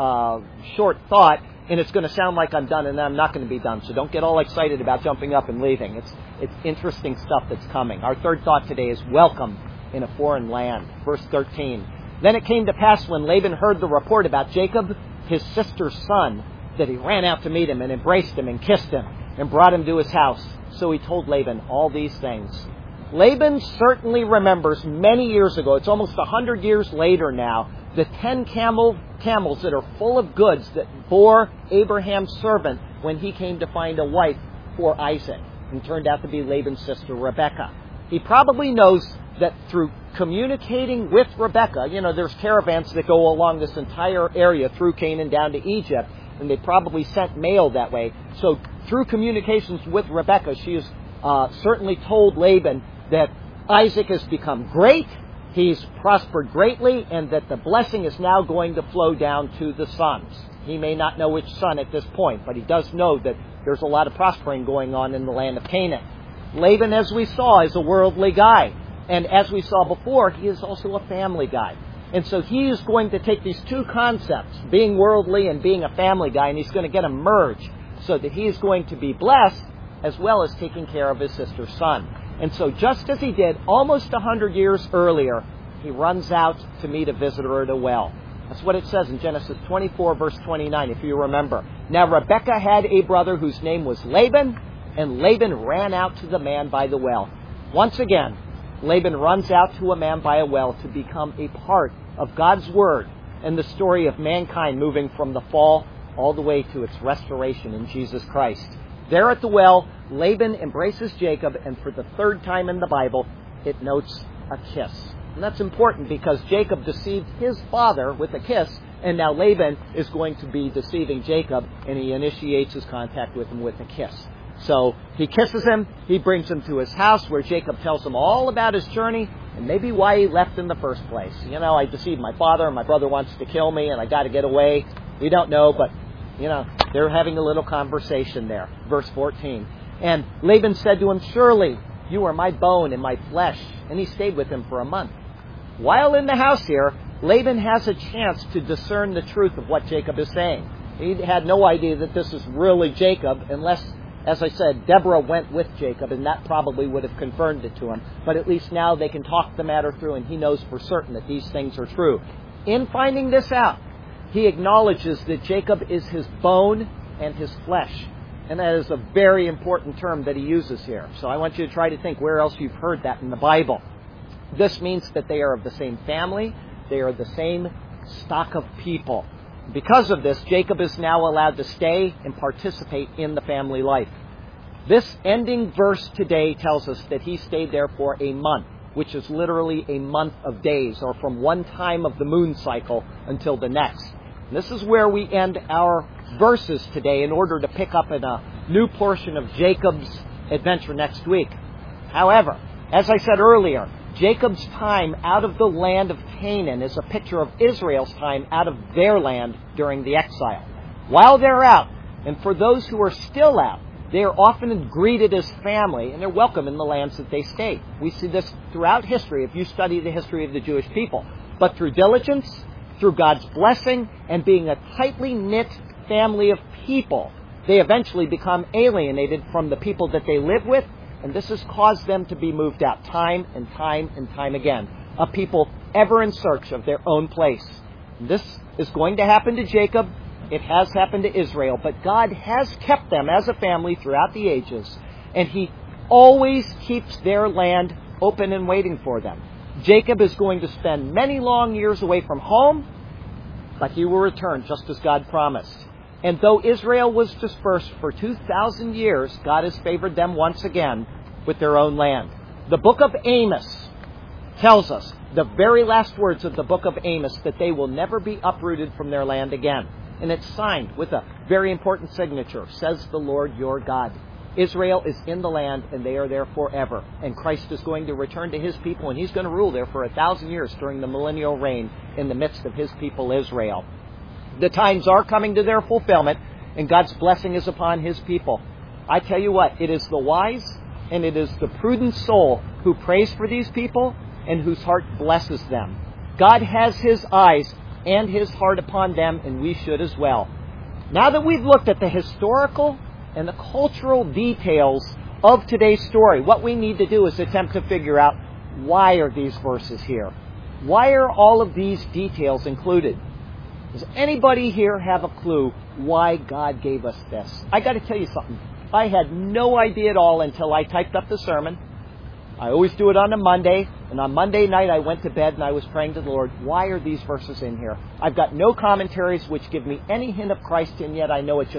short thought, and it's going to sound like I'm done, and I'm not going to be done. So don't get all excited about jumping up and leaving. It's interesting stuff that's coming. Our third thought today is welcome in a foreign land. Verse 13. Then it came to pass when Laban heard the report about Jacob, his sister's son, that he ran out to meet him and embraced him and kissed him and brought him to his house. So he told Laban all these things. Laban certainly remembers many years ago, it's almost 100 years later now, the 10 camels that are full of goods that bore Abraham's servant when he came to find a wife for Isaac, and turned out to be Laban's sister Rebekah. He probably knows that through communicating with Rebekah, there's caravans that go along this entire area through Canaan down to Egypt, and they probably sent mail that way. So through communications with Rebekah, she has certainly told Laban that Isaac has become great, he's prospered greatly, and that the blessing is now going to flow down to the sons. He may not know which son at this point, but he does know that there's a lot of prospering going on in the land of Canaan. Laban, as we saw, is a worldly guy. And as we saw before, he is also a family guy. And so he is going to take these two concepts, being worldly and being a family guy, and he's going to get them merged so that he is going to be blessed as well as taking care of his sister's son. And so just as he did almost 100 years earlier, he runs out to meet a visitor at a well. That's what it says in Genesis 24, verse 29, if you remember. Now Rebekah had a brother whose name was Laban, and Laban ran out to the man by the well. Once again, Laban runs out to a man by a well to become a part of God's Word and the story of mankind moving from the fall all the way to its restoration in Jesus Christ. There at the well, Laban embraces Jacob, and for the third time in the Bible, it notes a kiss. And that's important because Jacob deceived his father with a kiss, and now Laban is going to be deceiving Jacob, and he initiates his contact with him with a kiss. So he kisses him, he brings him to his house where Jacob tells him all about his journey and maybe why he left in the first place. I deceived my father, and my brother wants to kill me, and I got to get away. We don't know, but, they're having a little conversation there. Verse 14. And Laban said to him, "Surely you are my bone and my flesh." And he stayed with him for a month. While in the house here, Laban has a chance to discern the truth of what Jacob is saying. He had no idea that this is really Jacob unless, as I said, Deborah went with Jacob, and that probably would have confirmed it to him. But at least now they can talk the matter through, and he knows for certain that these things are true. In finding this out, he acknowledges that Jacob is his bone and his flesh. And that is a very important term that he uses here. So I want you to try to think where else you've heard that in the Bible. This means that they are of the same family. They are the same stock of people. Because of this, Jacob is now allowed to stay and participate in the family life. This ending verse today tells us that he stayed there for a month, which is literally a month of days, or from one time of the moon cycle until the next. And this is where we end our verses today in order to pick up in a new portion of Jacob's adventure next week. However, as I said earlier, Jacob's time out of the land of Canaan is a picture of Israel's time out of their land during the exile. While they're out, and for those who are still out, they are often greeted as family, and they're welcome in the lands that they stay. We see this throughout history if you study the history of the Jewish people. But through diligence, through God's blessing, and being a tightly knit family of people, they eventually become alienated from the people that they live with, and this has caused them to be moved out time and time and time again. A people ever in search of their own place. This is going to happen to Jacob. It has happened to Israel, but God has kept them as a family throughout the ages, and He always keeps their land open and waiting for them. Jacob is going to spend many long years away from home, but he will return just as God promised. And though Israel was dispersed for 2,000 years, God has favored them once again with their own land. The book of Amos tells us, the very last words of the book of Amos, that they will never be uprooted from their land again. And it's signed with a very important signature, says the Lord your God. Israel is in the land, and they are there forever. And Christ is going to return to His people, and He's going to rule there for 1,000 years during the millennial reign in the midst of His people Israel. The times are coming to their fulfillment, and God's blessing is upon His people. I tell you what, it is the wise and it is the prudent soul who prays for these people and whose heart blesses them. God has His eyes and His heart upon them, and we should as well. Now that we've looked at the historical and the cultural details of today's story, what we need to do is attempt to figure out, why are these verses here? Why are all of these details included? Does anybody here have a clue why God gave us this? I got to tell you something. I had no idea at all until I typed up the sermon. I always do it on a Monday, and on Monday night I went to bed and I was praying to the Lord, why are these verses in here? I've got no commentaries which give me any hint of Christ, and yet I know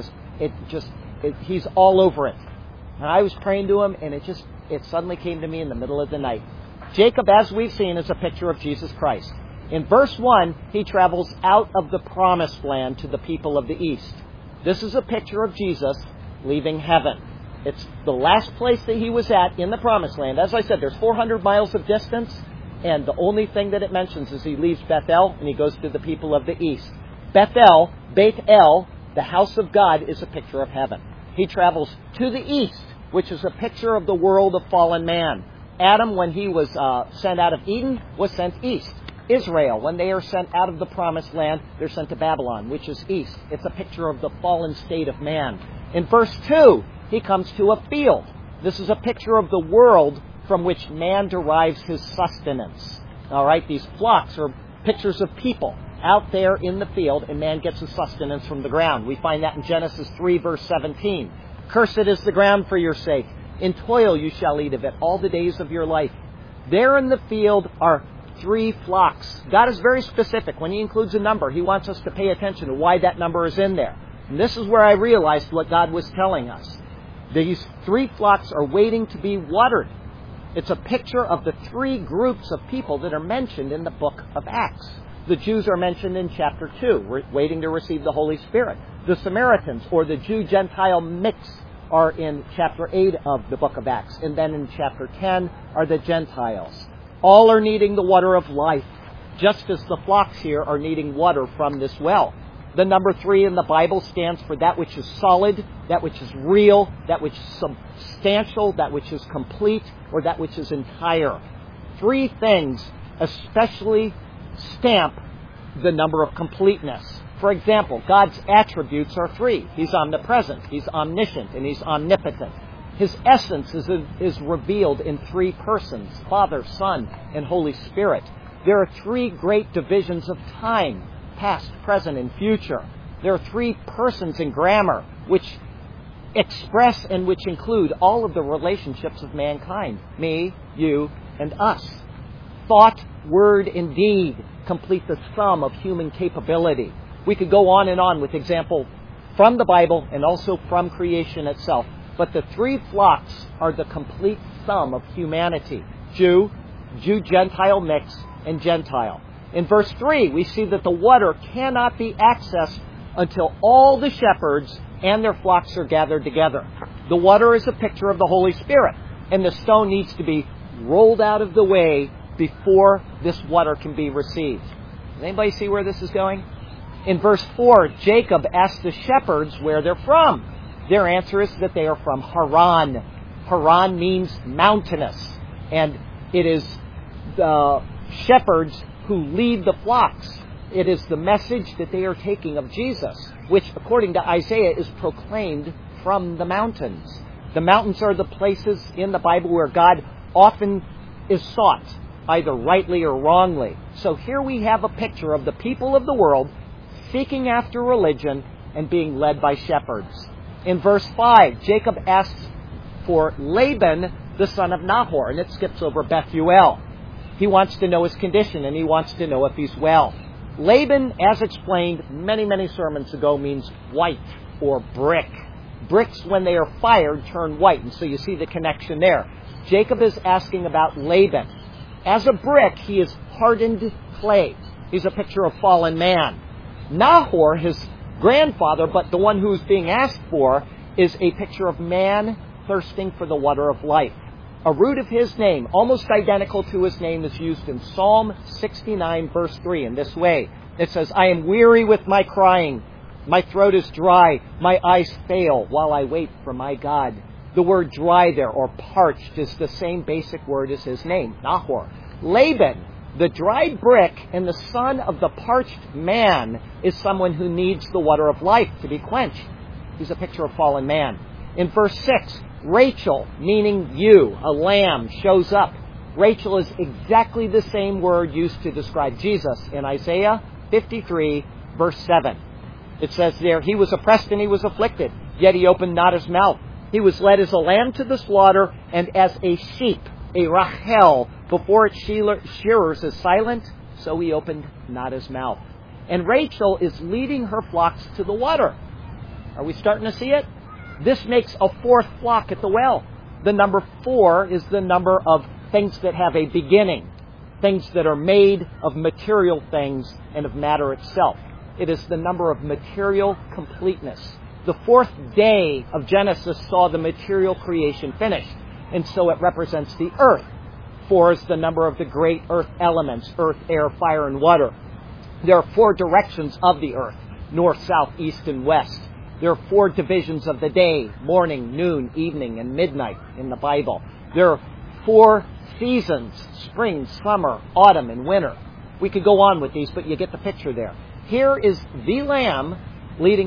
He's all over it. And I was praying to Him, and it suddenly came to me in the middle of the night. Jacob, as we've seen, is a picture of Jesus Christ. In verse 1, he travels out of the promised land to the people of the east. This is a picture of Jesus leaving heaven. It's the last place that He was at in the promised land. As I said, there's 400 miles of distance, and the only thing that it mentions is He leaves Bethel and He goes to the people of the east. Bethel, Beit El, the house of God, is a picture of heaven. He travels to the east, which is a picture of the world of fallen man. Adam, when he was sent out of Eden, was sent east. Israel, when they are sent out of the promised land, they're sent to Babylon, which is east. It's a picture of the fallen state of man. In verse 2, he comes to a field. This is a picture of the world from which man derives his sustenance. All right, these flocks are pictures of people out there in the field, and man gets his sustenance from the ground. We find that in Genesis 3, verse 17. Cursed is the ground for your sake. In toil you shall eat of it all the days of your life. There in the field are 3 flocks. God is very specific. When He includes a number, He wants us to pay attention to why that number is in there. And this is where I realized what God was telling us. These 3 flocks are waiting to be watered. It's a picture of the 3 groups of people that are mentioned in the book of Acts. The Jews are mentioned in chapter 2, waiting to receive the Holy Spirit. The Samaritans, or the Jew-Gentile mix, are in chapter 8 of the book of Acts. And then in chapter 10 are the Gentiles. All are needing the water of life, just as the flocks here are needing water from this well. The number 3 in the Bible stands for that which is solid, that which is real, that which is substantial, that which is complete, or that which is entire. 3 things especially stamp the number of completeness. For example, God's attributes are 3. He's omnipresent, He's omniscient, and He's omnipotent. His essence is revealed in 3 persons, Father, Son, and Holy Spirit. There are 3 great divisions of time, past, present, and future. There are 3 persons in grammar which express and which include all of the relationships of mankind. Me, you, and us. Thought, word, and deed complete the sum of human capability. We could go on with example from the Bible and also from creation itself. But the 3 flocks are the complete sum of humanity. Jew, Jew-Gentile mix, and Gentile. In verse 3, we see that the water cannot be accessed until all the shepherds and their flocks are gathered together. The water is a picture of the Holy Spirit, and the stone needs to be rolled out of the way before this water can be received. Does anybody see where this is going? In verse 4, Jacob asks the shepherds where they're from. Their answer is that they are from Haran. Haran means mountainous. And it is the shepherds who lead the flocks. It is the message that they are taking of Jesus, which, according to Isaiah, is proclaimed from the mountains. The mountains are the places in the Bible where God often is sought, either rightly or wrongly. So here we have a picture of the people of the world seeking after religion and being led by shepherds. In verse 5, Jacob asks for Laban, the son of Nahor, and it skips over Bethuel. He wants to know his condition, and he wants to know if he's well. Laban, as explained many, many sermons ago, means white or brick. Bricks, when they are fired, turn white, and so you see the connection there. Jacob is asking about Laban. As a brick, he is hardened clay. He's a picture of fallen man. Nahor, his grandfather, but the one who's being asked for, is a picture of man thirsting for the water of life. A root of his name, almost identical to his name, is used in Psalm 69, verse 3, in this way. It says, I am weary with my crying. My throat is dry. My eyes fail while I wait for my God. The word dry there, or parched, is the same basic word as his name, Nahor. Laban, the dried brick and the son of the parched man, is someone who needs the water of life to be quenched. He's a picture of fallen man. In verse 6, Rachel, meaning ewe, a lamb, shows up. Rachel is exactly the same word used to describe Jesus in Isaiah 53, verse 7. It says there, he was oppressed and he was afflicted, yet he opened not his mouth. He was led as a lamb to the slaughter, and as a sheep, a Rachel, before its shearers is silent, so he opened not his mouth. And Rachel is leading her flocks to the water. Are we starting to see it? This makes a fourth flock at the well. The number 4 is the number of things that have a beginning, things that are made of material things and of matter itself. It is the number of material completeness. The 4th day of Genesis saw the material creation finished, and so it represents the earth. 4 is the number of the great earth elements, earth, air, fire, and water. There are 4 directions of the earth, north, south, east, and west. There are 4 divisions of the day, morning, noon, evening, and midnight in the Bible. There are 4 seasons, spring, summer, autumn, and winter. We could go on with these, but you get the picture there. Here is the lamb leading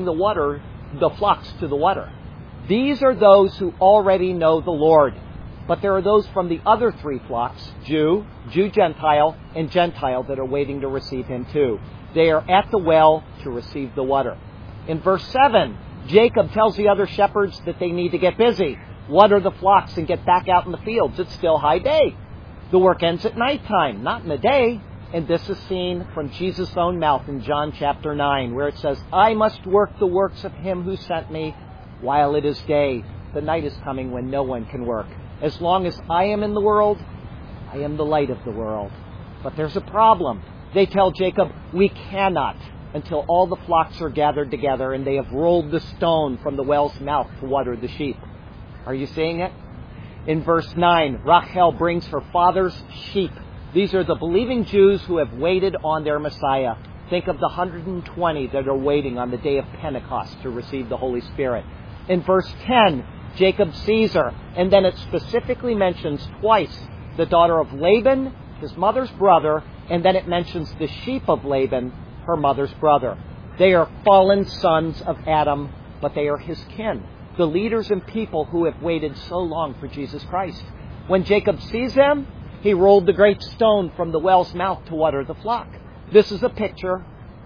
the flocks to the water. These are those who already know the Lord. But there are those from the other 3 flocks, Jew, Gentile, and Gentile, that are waiting to receive him too. They are at the well to receive the water. In verse 7, Jacob tells the other shepherds that they need to get busy, water the flocks, and get back out in the fields. It's still high day. The work ends at nighttime, not in the day. And this is seen from Jesus' own mouth in John chapter 9, where it says, I must work the works of him who sent me while it is day. The night is coming when no one can work. As long as I am in the world, I am the light of the world. But there's a problem. They tell Jacob, we cannot until all the flocks are gathered together and they have rolled the stone from the well's mouth to water the sheep. Are you seeing it? In verse 9, Rachel brings her father's sheep. These are the believing Jews who have waited on their Messiah. Think of the 120 that are waiting on the day of Pentecost to receive the Holy Spirit. In verse 10, Jacob sees her, and then it specifically mentions twice the daughter of Laban, his mother's brother, and then it mentions the sheep of Laban, her mother's brother. They are fallen sons of Adam, but they are his kin, the leaders and people who have waited so long for Jesus Christ. When Jacob sees them, he rolled the great stone from the well's mouth to water the flock. This is a picture,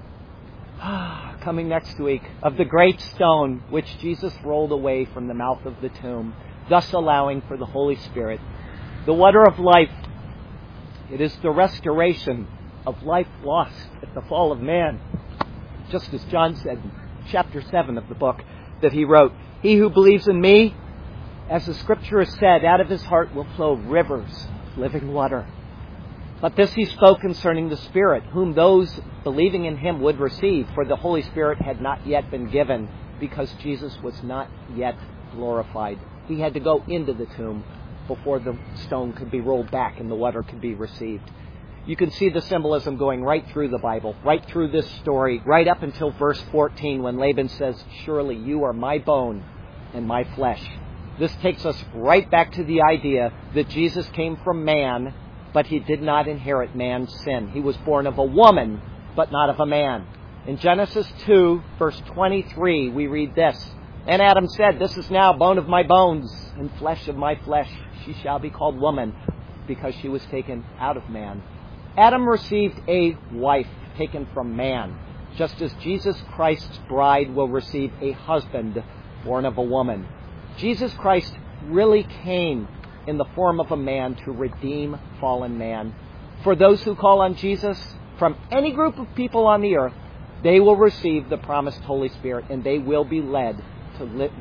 coming next week, of the great stone which Jesus rolled away from the mouth of the tomb, thus allowing for the Holy Spirit. The water of life, it is the restoration of life lost at the fall of man. Just as John said in chapter 7 of the book that he wrote, he who believes in me, as the scripture has said, out of his heart will flow rivers of living water. But this he spoke concerning the Spirit, whom those believing in him would receive, for the Holy Spirit had not yet been given, because Jesus was not yet glorified. He had to go into the tomb before the stone could be rolled back and the water could be received. You can see the symbolism going right through the Bible, right through this story, right up until verse 14 when Laban says, "Surely you are my bone and my flesh." This takes us right back to the idea that Jesus came from man, but he did not inherit man's sin. He was born of a woman, but not of a man. In Genesis 2, verse 23, we read this, "And Adam said, 'This is now bone of my bones and flesh of my flesh. She shall be called woman, because she was taken out of man.'" Adam received a wife taken from man, just as Jesus Christ's bride will receive a husband born of a woman. Jesus Christ really came in the form of a man to redeem fallen man. For those who call on Jesus, from any group of people on the earth, they will receive the promised Holy Spirit, and they will be led to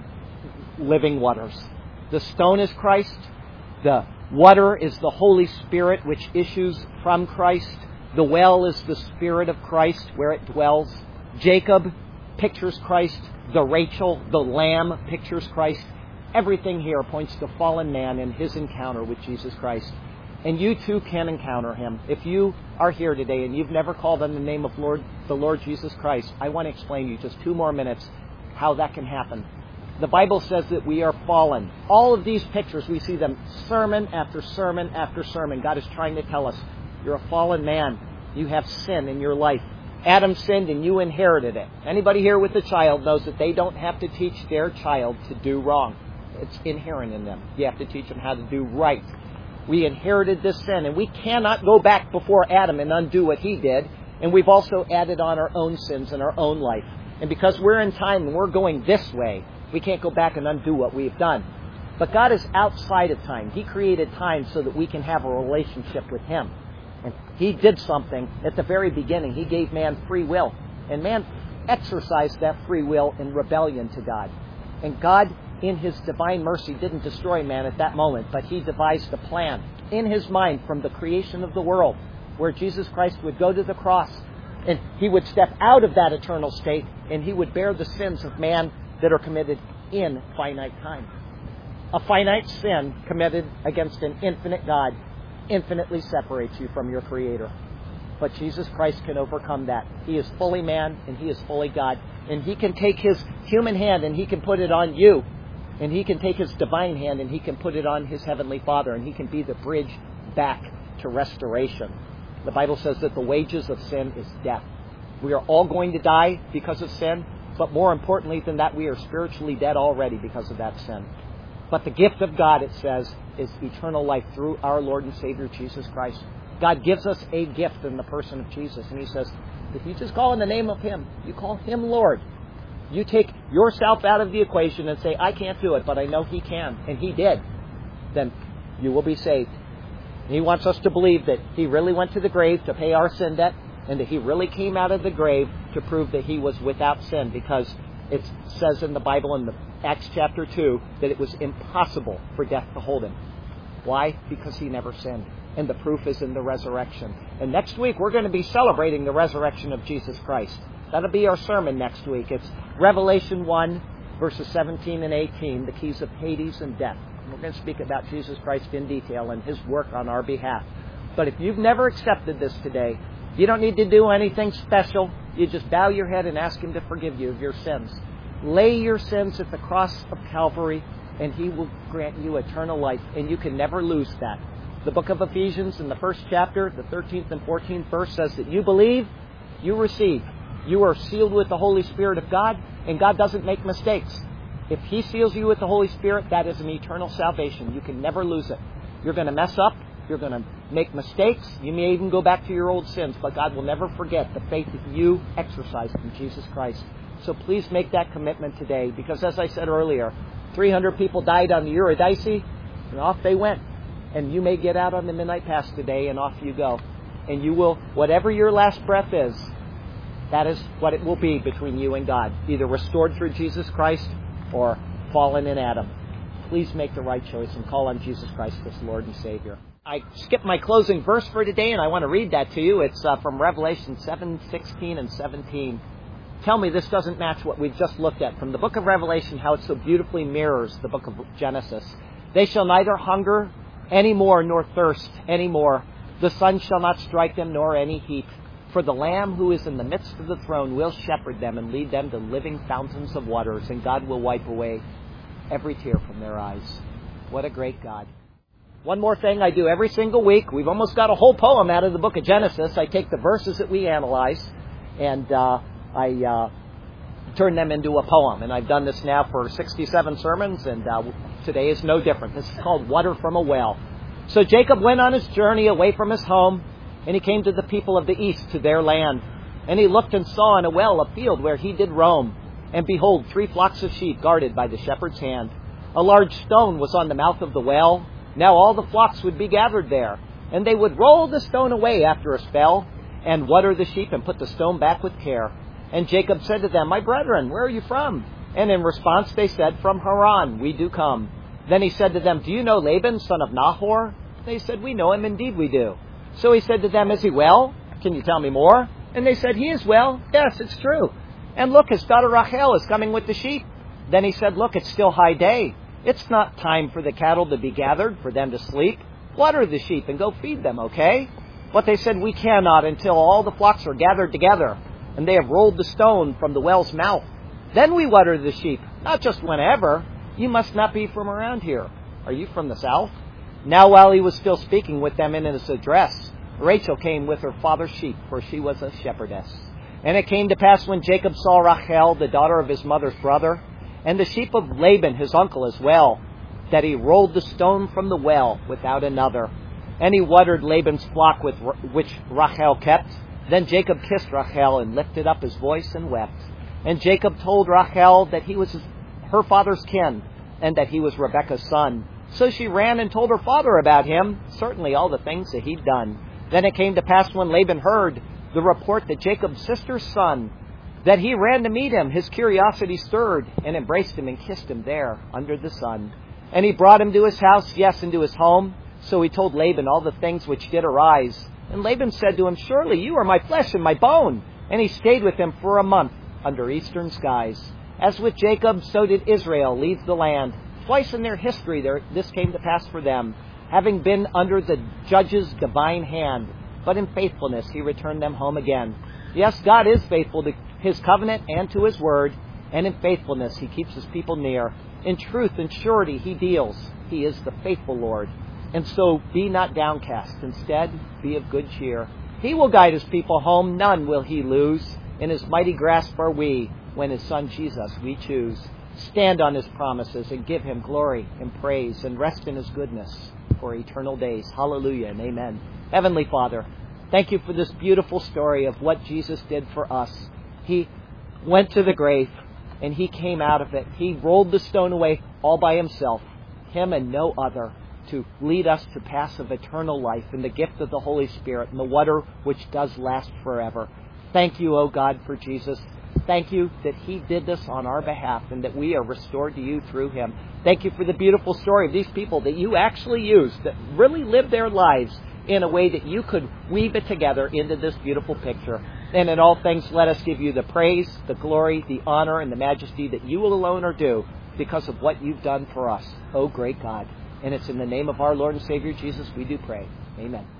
living waters. The stone is Christ. The water is the Holy Spirit which issues from Christ. The well is the Spirit of Christ where it dwells. Jacob pictures Christ. The Rachel, the lamb, pictures Christ. Everything here points to fallen man and his encounter with Jesus Christ. And you too can encounter him. If you are here today and you've never called on the name of the Lord Jesus Christ, I want to explain to you just 2 more minutes how that can happen. The Bible says that we are fallen. All of these pictures, we see them sermon after sermon after sermon. God is trying to tell us, you're a fallen man. You have sin in your life. Adam sinned and you inherited it. Anybody here with a child knows that they don't have to teach their child to do wrong. It's inherent in them. You have to teach them how to do right. We inherited this sin, and we cannot go back before Adam and undo what he did. And we've also added on our own sins in our own life. And because we're in time and we're going this way, we can't go back and undo what we've done. But God is outside of time. He created time so that we can have a relationship with him. And he did something at the very beginning. He gave man free will. And man exercised that free will in rebellion to God. And God, in his divine mercy, didn't destroy man at that moment, but he devised a plan in his mind from the creation of the world where Jesus Christ would go to the cross and he would step out of that eternal state and he would bear the sins of man that are committed in finite time. A finite sin committed against an infinite God infinitely separates you from your Creator. But Jesus Christ can overcome that. He is fully man and he is fully God. And he can take his human hand and he can put it on you. And he can take his divine hand and he can put it on his heavenly Father. And he can be the bridge back to restoration. The Bible says that the wages of sin is death. We are all going to die because of sin. But more importantly than that, we are spiritually dead already because of that sin. But the gift of God, it says, is eternal life through our Lord and Savior Jesus Christ. God gives us a gift in the person of Jesus. And he says, if you just call in the name of him, you call him Lord. You take yourself out of the equation and say, I can't do it, but I know he can. And he did. Then you will be saved. And he wants us to believe that he really went to the grave to pay our sin debt. And that he really came out of the grave to prove that he was without sin. Because it says in the Bible in the Acts chapter 2 that it was impossible for death to hold him. Why? Because he never sinned. And the proof is in the resurrection. And next week we're going to be celebrating the resurrection of Jesus Christ. That'll be our sermon next week. It's Revelation 1, verses 17 and 18, the keys of Hades and death. And we're going to speak about Jesus Christ in detail and his work on our behalf. But if you've never accepted this today, you don't need to do anything special. You just bow your head and ask him to forgive you of your sins. Lay your sins at the cross of Calvary, and he will grant you eternal life, and you can never lose that. The book of Ephesians in the 1st chapter, the 13th and 14th verse says that you believe, you receive. You are sealed with the Holy Spirit of God, and God doesn't make mistakes. If he seals you with the Holy Spirit, that is an eternal salvation. You can never lose it. You're going to mess up. You're going to make mistakes. You may even go back to your old sins, but God will never forget the faith that you exercised in Jesus Christ. So please make that commitment today, because as I said earlier, 300 people died on the Eurydice, and off they went. And you may get out on the midnight pass today, and off you go. And you will, whatever your last breath is, that is what it will be between you and God, either restored through Jesus Christ or fallen in Adam. Please make the right choice and call on Jesus Christ as Lord and Savior. I skipped my closing verse for today, and I want to read that to you. It's from Revelation 7:16 and 17. Tell me this doesn't match what we've just looked at from the book of Revelation, how it so beautifully mirrors the book of Genesis. They shall neither hunger any more, nor thirst any more. The sun shall not strike them, nor any heat. For the Lamb who is in the midst of the throne will shepherd them and lead them to living fountains of waters, and God will wipe away every tear from their eyes. What a great God. One more thing I do every single week. We've almost got a whole poem out of the book of Genesis. I take the verses that we analyze, and I turn them into a poem. And I've done this now for 67 sermons, and today is no different. This is called Water from a Well. So Jacob went on his journey away from his home, and he came to the people of the east, to their land. And he looked and saw in a well a field where he did roam. And behold, 3 flocks of sheep guarded by the shepherd's hand. A large stone was on the mouth of the well. Now all the flocks would be gathered there. And they would roll the stone away after a spell, and water the sheep and put the stone back with care. And Jacob said to them, My brethren, where are you from? And in response they said, From Haran we do come. Then he said to them, Do you know Laban, son of Nahor? They said, We know him, indeed we do. So he said to them, Is he well? Can you tell me more? And they said, He is well. Yes, it's true. And look, his daughter Rachel is coming with the sheep. Then he said, Look, it's still high day. It's not time for the cattle to be gathered, for them to sleep. Water the sheep and go feed them, okay? But they said, We cannot until all the flocks are gathered together, and they have rolled the stone from the well's mouth. Then we water the sheep, not just whenever. You must not be from around here. Are you from the south? Now while he was still speaking with them in his address, Rachel came with her father's sheep, for she was a shepherdess. And it came to pass when Jacob saw Rachel, the daughter of his mother's brother, and the sheep of Laban, his uncle, as well, that he rolled the stone from the well without another. And he watered Laban's flock with which Rachel kept. Then Jacob kissed Rachel and lifted up his voice and wept. And Jacob told Rachel that he was her father's kin, and that he was Rebekah's son. So she ran and told her father about him, certainly all the things that he'd done. Then it came to pass when Laban heard the report that Jacob's sister's son, that he ran to meet him. His curiosity stirred, and embraced him and kissed him there under the sun. And he brought him to his house, yes, into his home. So he told Laban all the things which did arise. And Laban said to him, Surely you are my flesh and my bone. And he stayed with him for a month under eastern skies. As with Jacob, so did Israel leave the land. Twice in their history this came to pass for them, having been under the judge's divine hand. But in faithfulness he returned them home again. Yes, God is faithful to his covenant and to his word, and in faithfulness he keeps his people near. In truth and surety he deals. He is the faithful Lord. And so be not downcast. Instead, be of good cheer. He will guide his people home. None will he lose. In his mighty grasp are we, when his Son Jesus we choose. Stand on his promises and give him glory and praise, and rest in his goodness for eternal days. Hallelujah and amen. Heavenly Father, thank you for this beautiful story of what Jesus did for us. He went to the grave and he came out of it. He rolled the stone away all by himself, him and no other, to lead us to paths of eternal life and the gift of the Holy Spirit and the water which does last forever. Thank you, O God, for Jesus. Thank you that he did this on our behalf and that we are restored to you through him. Thank you for the beautiful story of these people that you actually used, that really lived their lives in a way that you could weave it together into this beautiful picture. And in all things, let us give you the praise, the glory, the honor, and the majesty that you alone are due because of what you've done for us, O great God. And it's in the name of our Lord and Savior Jesus we do pray. Amen.